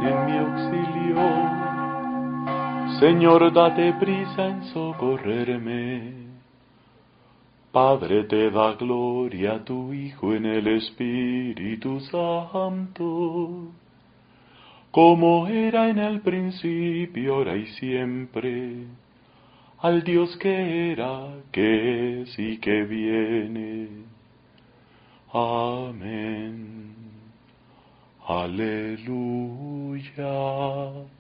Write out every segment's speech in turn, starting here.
en mi auxilio. Señor, date prisa en socorrerme. Padre, te da gloria a tu Hijo en el Espíritu Santo, como era en el principio, ahora y siempre, al Dios que era, que es y que viene. Amén. Aleluya.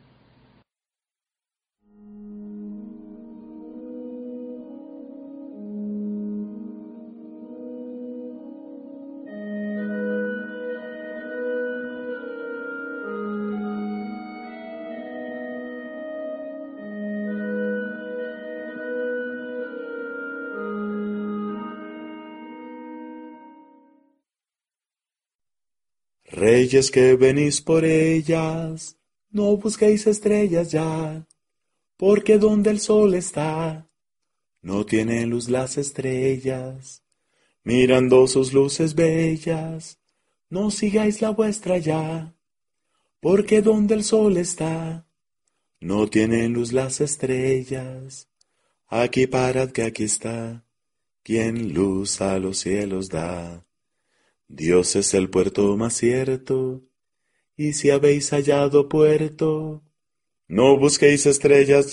Reyes que venís por ellas, no busquéis estrellas ya, porque donde el sol está, no tienen luz las estrellas. Mirando sus luces bellas, no sigáis la vuestra ya, porque donde el sol está, no tienen luz las estrellas. Aquí parad que aquí está, quien luz a los cielos da. Dios es el puerto más cierto, y si habéis hallado puerto, no busquéis estrellas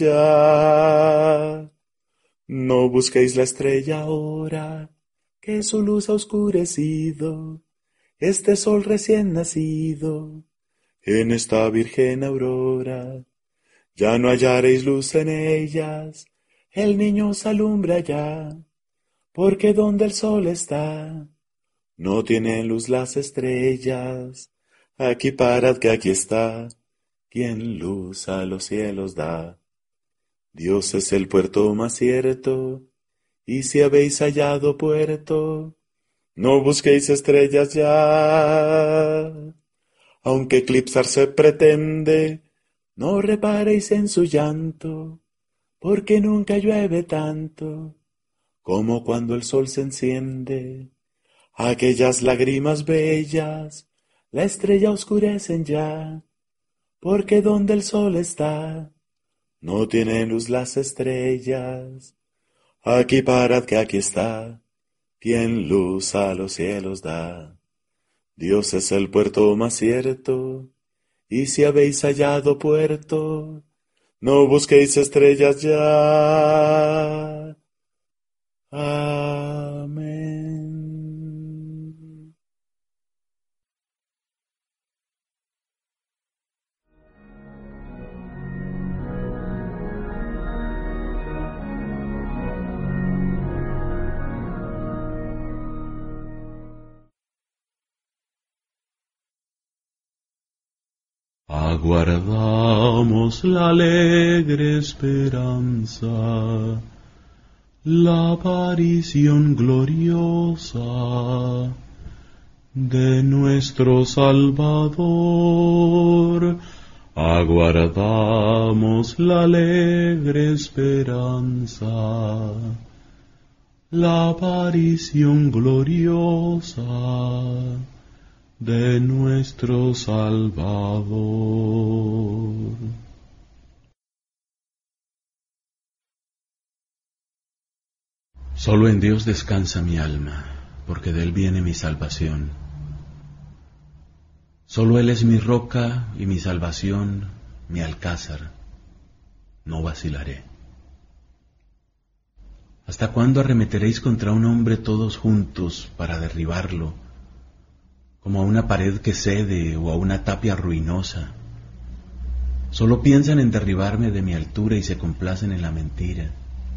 ya. No busquéis la estrella ahora, que su luz ha oscurecido este sol recién nacido. En esta virgen aurora, ya no hallaréis luz en ellas, el niño os alumbra ya, porque donde el sol está, no tienen luz las estrellas. Aquí parad que aquí está, quien luz a los cielos da. Dios es el puerto más cierto, y si habéis hallado puerto, no busquéis estrellas ya. Aunque eclipsarse pretende, no reparéis en su llanto, porque nunca llueve tanto como cuando el sol se enciende. Aquellas lágrimas bellas, la estrella oscurecen ya, porque donde el sol está, no tienen luz las estrellas. Aquí parad que aquí está, quien luz a los cielos da. Dios es el puerto más cierto, y si habéis hallado puerto, no busquéis estrellas ya. Amén. Aguardamos la alegre esperanza, la aparición gloriosa de nuestro Salvador. Aguardamos la alegre esperanza, la aparición gloriosa de nuestro Salvador. Solo en Dios descansa mi alma, porque de Él viene mi salvación. Solo Él es mi roca y mi salvación, mi alcázar. No vacilaré. ¿Hasta cuándo arremeteréis contra un hombre todos juntos para derribarlo, como a una pared que cede o a una tapia ruinosa? Solo piensan en derribarme de mi altura y se complacen en la mentira.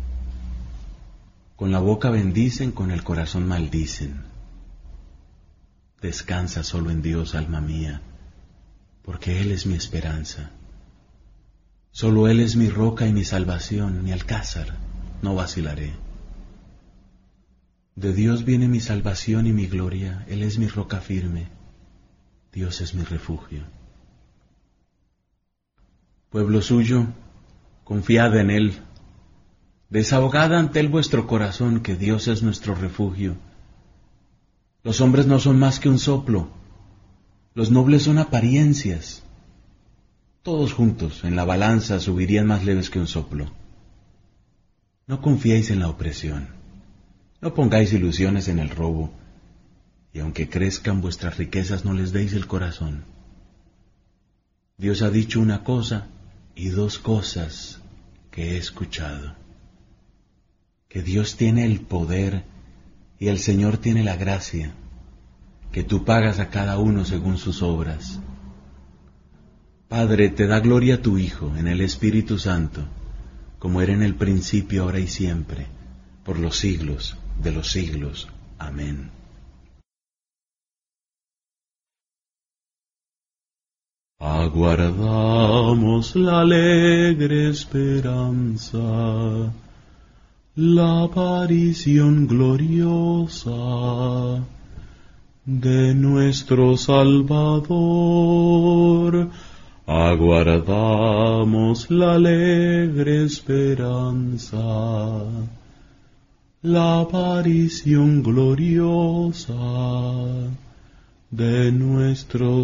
Con la boca bendicen, con el corazón maldicen. Descansa solo en Dios, alma mía, porque Él es mi esperanza. Solo Él es mi roca y mi salvación, mi alcázar, no vacilaré. De Dios viene mi salvación y mi gloria, Él es mi roca firme, Dios es mi refugio. Pueblo suyo, confiad en Él, desahogad ante Él vuestro corazón, que Dios es nuestro refugio. Los hombres no son más que un soplo, los nobles son apariencias. todos juntos en la balanza subirían más leves que un soplo. No confiéis en la opresión, no pongáis ilusiones en el robo, y aunque crezcan vuestras riquezas no les deis el corazón. Dios ha dicho una cosa y dos cosas que he escuchado: que Dios tiene el poder y el Señor tiene la gracia, que tú pagas a cada uno según sus obras. Padre, te da gloria a tu Hijo en el Espíritu Santo, como era en el principio, ahora y siempre, por los siglos de los siglos. Amén. Aguardamos la alegre esperanza, la aparición gloriosa de nuestro Salvador. Aguardamos la alegre esperanza, la aparición gloriosa de nuestro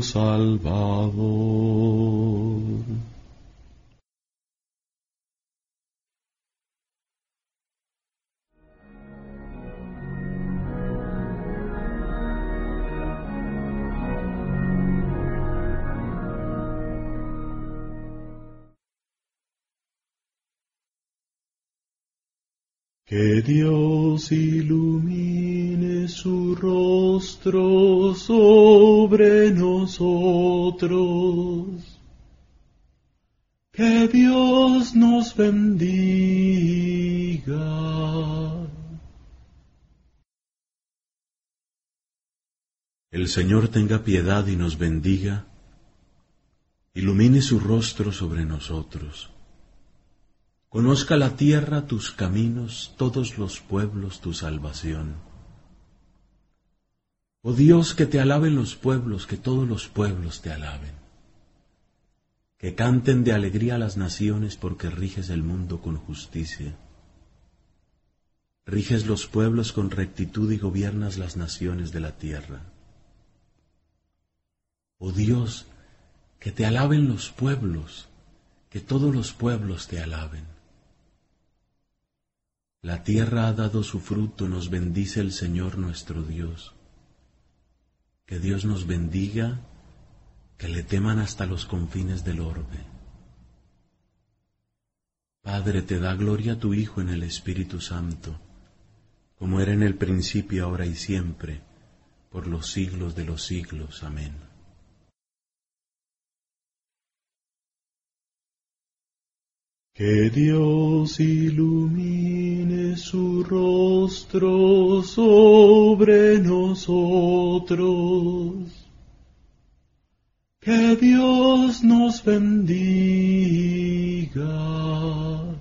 Salvador. Que Dios ilumine su rostro sobre nosotros. Que Dios nos bendiga. El Señor tenga piedad y nos bendiga, ilumine su rostro sobre nosotros. Conozca la tierra tus caminos, todos los pueblos tu salvación. Oh Dios, que te alaben los pueblos, que todos los pueblos te alaben. Que canten de alegría las naciones, porque riges el mundo con justicia. Riges los pueblos con rectitud y gobiernas las naciones de la tierra. Oh Dios, que te alaben los pueblos, que todos los pueblos te alaben. La tierra ha dado su fruto, nos bendice el Señor nuestro Dios. Que Dios nos bendiga, que le teman hasta los confines del orbe. Padre, te da gloria a tu Hijo en el Espíritu Santo, como era en el principio, ahora y siempre, por los siglos de los siglos. Amén. Que Dios ilumine su rostro sobre nosotros. Que Dios nos bendiga.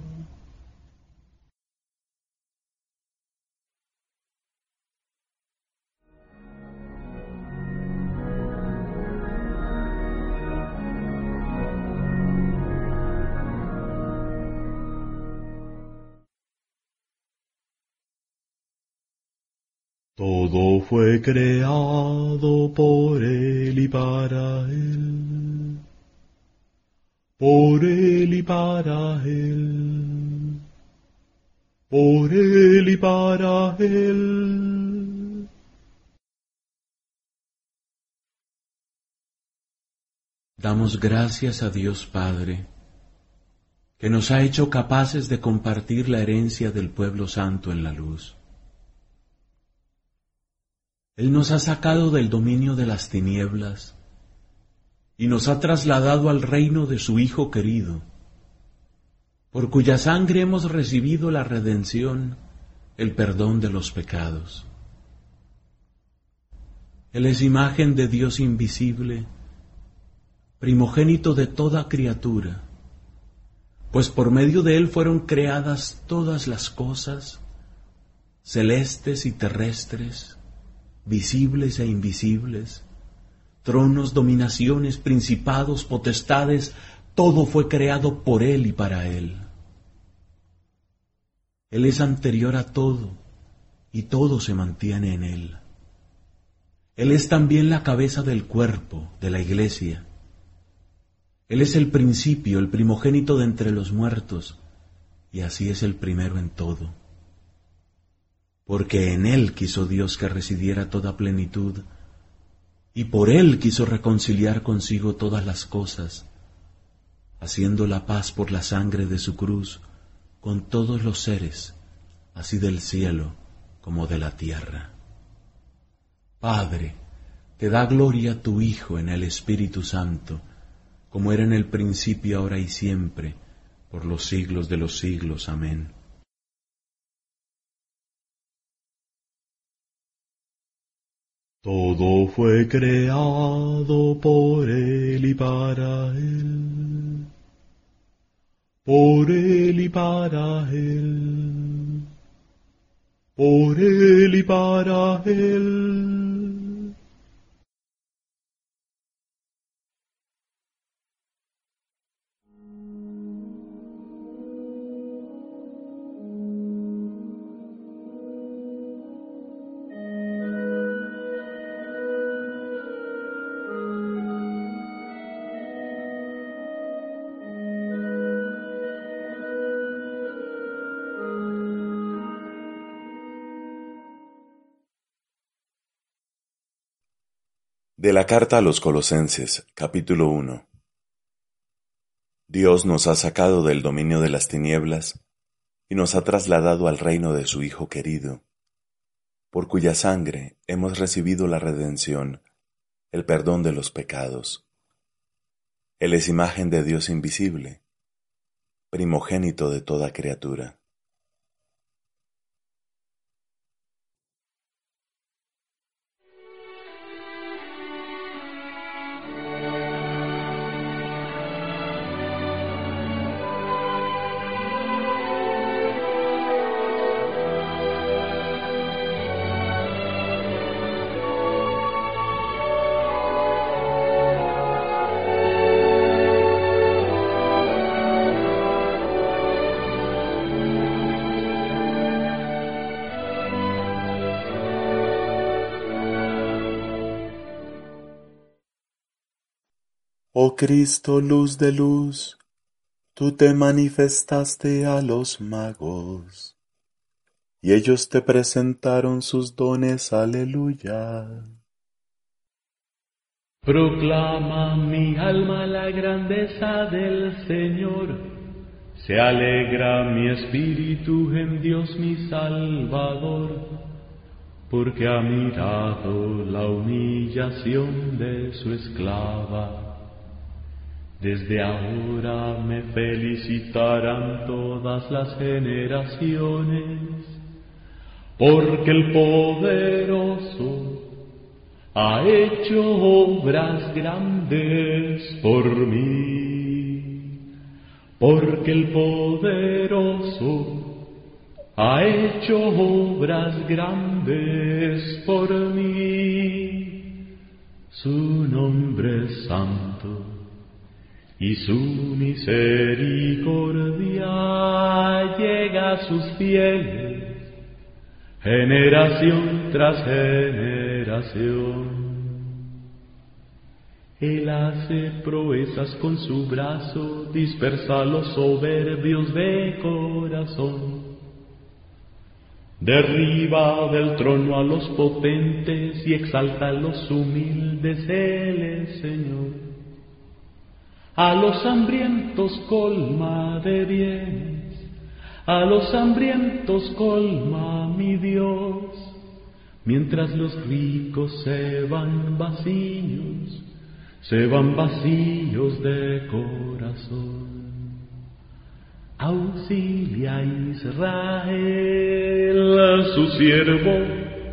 Todo fue creado por Él y para Él. Por Él y para Él. Por Él y para Él. Damos gracias a Dios Padre, que nos ha hecho capaces de compartir la herencia del pueblo santo en la luz. Él nos ha sacado del dominio de las tinieblas y nos ha trasladado al reino de su Hijo querido, por cuya sangre hemos recibido la redención, el perdón de los pecados. Él es imagen de Dios invisible, primogénito de toda criatura, pues por medio de Él fueron creadas todas las cosas, celestes y terrestres, visibles e invisibles, tronos, dominaciones, principados, potestades, todo fue creado por Él y para Él. Él es anterior a todo, y todo se mantiene en Él. Él es también la cabeza del cuerpo, de la Iglesia. Él es el principio, el primogénito de entre los muertos, y así es el primero en todo. Porque en Él quiso Dios que residiera toda plenitud, y por Él quiso reconciliar consigo todas las cosas, haciendo la paz por la sangre de su cruz con todos los seres, así del cielo como de la tierra. Padre, te da gloria tu Hijo en el Espíritu Santo, como era en el principio, ahora y siempre, por los siglos de los siglos. Amén. Todo fue creado por Él y para Él. Por Él y para Él. Por Él y para Él. De la carta a los Colosenses, capítulo 1. Dios nos ha sacado del dominio de las tinieblas y nos ha trasladado al reino de su Hijo querido, por cuya sangre hemos recibido la redención, el perdón de los pecados. Él es imagen de Dios invisible, primogénito de toda criatura. Oh Cristo, luz de luz, tú te manifestaste a los magos, y ellos te presentaron sus dones, aleluya. Proclama mi alma la grandeza del Señor, se alegra mi espíritu en Dios mi Salvador, porque ha mirado la humillación de su esclava. Desde ahora me felicitarán todas las generaciones, porque el poderoso ha hecho obras grandes por mí, porque el poderoso ha hecho obras grandes por mí. Su nombre es santo y su misericordia llega a sus fieles, generación tras generación. Él hace proezas con su brazo, dispersa a los soberbios de corazón. Derriba del trono a los potentes y exalta a los humildes, Él es Señor. A los hambrientos colma de bienes, a los hambrientos colma mi Dios, mientras los ricos se van vacíos de corazón. Auxilia a Israel, su siervo,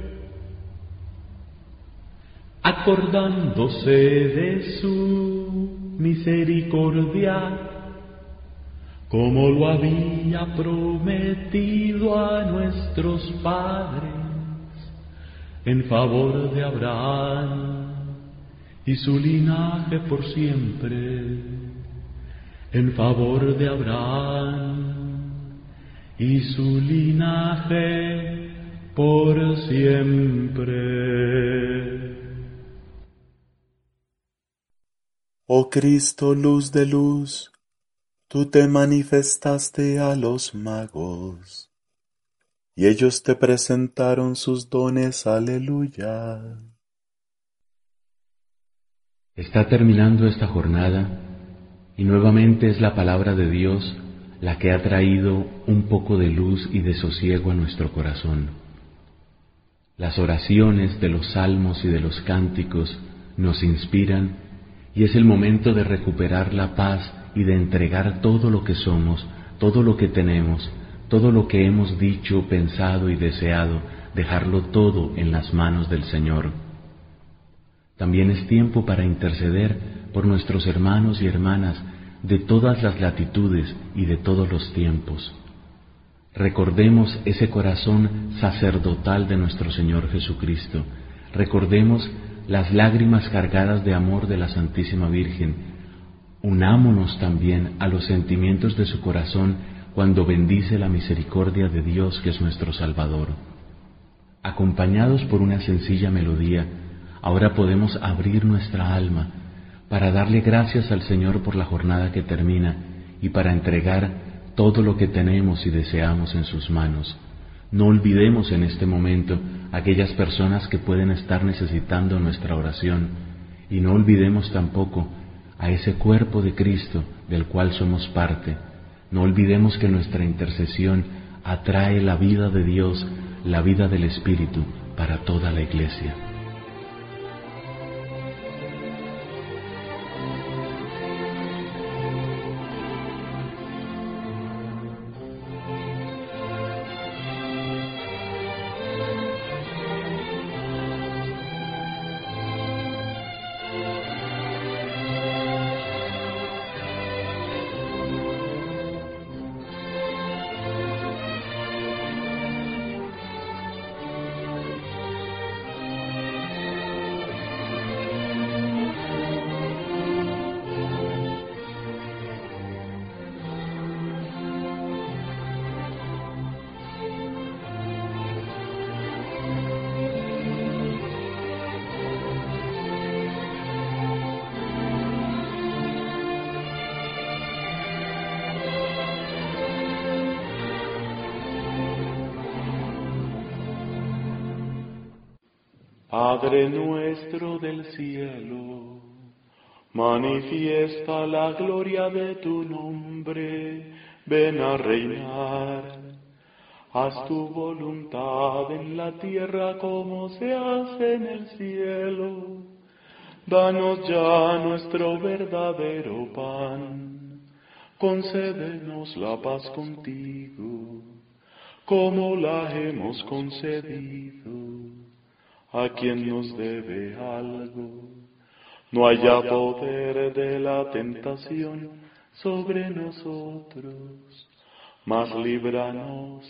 acordándose de su misericordia, como lo había prometido a nuestros padres, en favor de Abraham y su linaje por siempre, en favor de Abraham y su linaje por siempre. Oh Cristo, luz de luz, tú te manifestaste a los magos, y ellos te presentaron sus dones, aleluya. Está terminando esta jornada y nuevamente es la palabra de Dios la que ha traído un poco de luz y de sosiego a nuestro corazón. Las oraciones de los salmos y de los cánticos nos inspiran y es el momento de recuperar la paz y de entregar todo lo que somos, todo lo que tenemos, todo lo que hemos dicho, pensado y deseado, dejarlo todo en las manos del Señor. También es tiempo para interceder por nuestros hermanos y hermanas de todas las latitudes y de todos los tiempos. Recordemos ese corazón sacerdotal de nuestro Señor Jesucristo. Recordemos las lágrimas cargadas de amor de la Santísima Virgen. Unámonos también a los sentimientos de su corazón cuando bendice la misericordia de Dios, que es nuestro Salvador. Acompañados por una sencilla melodía, ahora podemos abrir nuestra alma para darle gracias al Señor por la jornada que termina y para entregar todo lo que tenemos y deseamos en sus manos. No olvidemos en este momento aquellas personas que pueden estar necesitando nuestra oración y no olvidemos tampoco a ese cuerpo de Cristo del cual somos parte. No olvidemos que nuestra intercesión atrae la vida de Dios, la vida del Espíritu para toda la Iglesia. Padre nuestro del cielo, manifiesta la gloria de tu nombre, ven a reinar. Haz tu voluntad en la tierra como se hace en el cielo. Danos ya nuestro verdadero pan. Concédenos la paz contigo, como la hemos concedido a quien nos debe algo. No haya poder de la tentación sobre nosotros, mas líbranos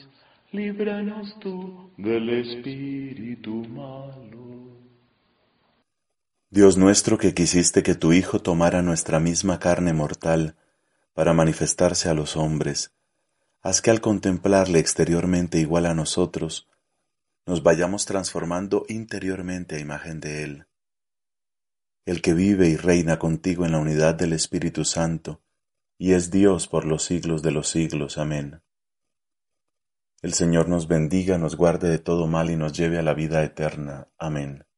tú del espíritu malo. Dios nuestro, que quisiste que tu Hijo tomara nuestra misma carne mortal para manifestarse a los hombres, haz que al contemplarle exteriormente igual a nosotros, nos vayamos transformando interiormente a imagen de Él. El que vive y reina contigo en la unidad del Espíritu Santo, y es Dios por los siglos de los siglos. Amén. El Señor nos bendiga, nos guarde de todo mal y nos lleve a la vida eterna. Amén.